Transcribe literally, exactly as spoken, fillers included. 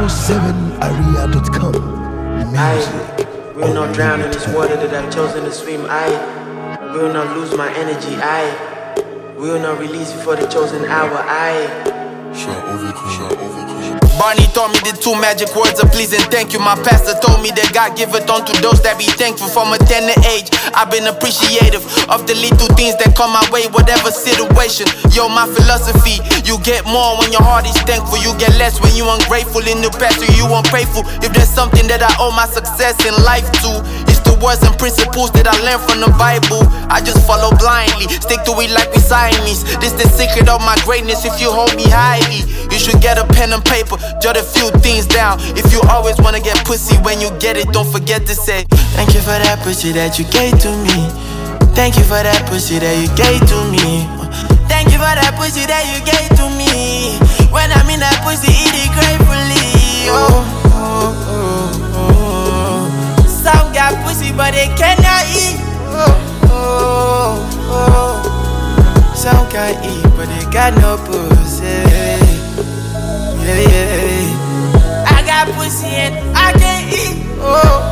four seven area dot com. I will not drown in this water that I've chosen to swim. I will not lose my energy. I will not release before the chosen hour. I Barney taught me the two magic words of please and thank you. My pastor told me that God giveth unto those that be thankful. From a tender age, I've been appreciative of the little things that come my way, whatever situation. Yo, my philosophy, you get more when your heart is thankful. You get less when you ungrateful. In the past, you ungrateful. If there's something that I owe my success in life to, it's the words and principles that I learned from the Bible. I just follow blindly, stick to it like we Siamese. This the secret of my greatness. If you hold me highly, you should get a pen and paper, jot a few things down. If you always wanna get pussy, when you get it, don't forget to say thank you for that pussy that you gave to me. Thank you for that pussy that you gave to me. Thank you for that pussy that you gave to me. When I'm in that pussy, eat it gratefully. Oh, oh, oh, oh. Some got pussy but they cannot eat. Oh, oh, oh. Some can eat but they got no pussy. Yeah, yeah. I got pussy and I can eat. Oh.